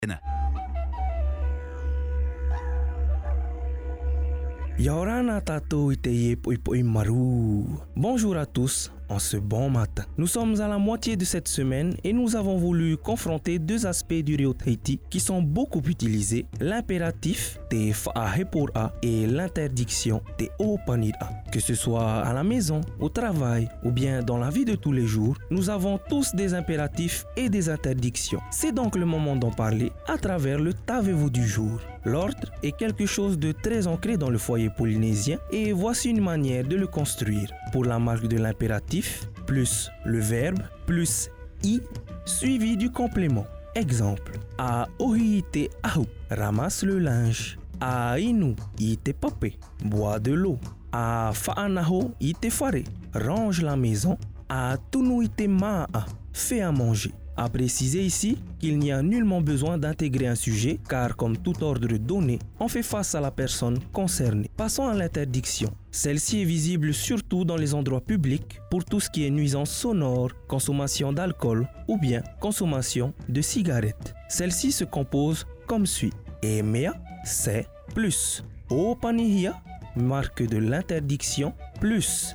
Yorana tato iteye poi maru. Bonjour à tous en ce bon matin. Nous sommes à la moitié de cette semaine et nous avons voulu confronter deux aspects du Rio Tahiti qui sont beaucoup utilisés, l'impératif te fa'ahepora et l'interdiction te opanida. Que ce soit à la maison, au travail ou bien dans la vie de tous les jours, nous avons tous des impératifs et des interdictions. C'est donc le moment d'en parler à travers le Tavevo du jour. L'ordre est quelque chose de très ancré dans le foyer polynésien et voici une manière de le construire. Pour la marque de l'impératif, plus le verbe, plus i, suivi du complément. Exemple, a ohiite ahu, ramasse le linge. A inu, ite pape, bois de l'eau. A fa'anaho, ite fare, range la maison. A tunu ite maa, fais à manger. À préciser ici qu'il n'y a nullement besoin d'intégrer un sujet car comme tout ordre donné, on fait face à la personne concernée. Passons à l'interdiction. Celle-ci est visible surtout dans les endroits publics pour tout ce qui est nuisance sonore, consommation d'alcool ou bien consommation de cigarettes. Celle-ci se compose comme suit. Emea, c'est plus. Opanihia, marque de l'interdiction, plus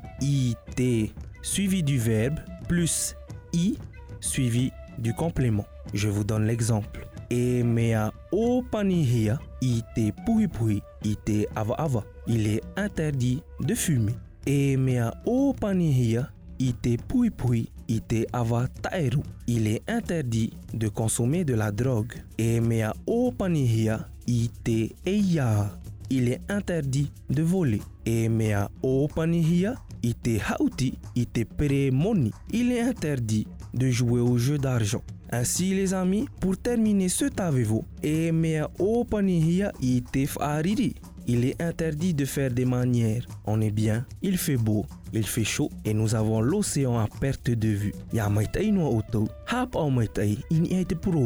it suivi du verbe, plus i suivi du complément. Je vous donne l'exemple. E mea opanihia ite pui pui ite ava ava. Il est interdit de fumer. E mea opanihia ite pui pui ite ava taeru. Il est interdit de consommer de la drogue. E mea opanihia ite eia. Il est interdit de voler. E mea opanihia ite hauti ite peremoni. Il est interdit de jouer au jeu d'argent. Ainsi les amis, pour terminer ce tavevo, e mea opanihia ite fa'ariri. Il est interdit de faire des manières. On est bien, il fait beau, il fait chaud et nous avons l'océan à perte de vue. Ya maitai no auto, hap au maitai, ini aite puro.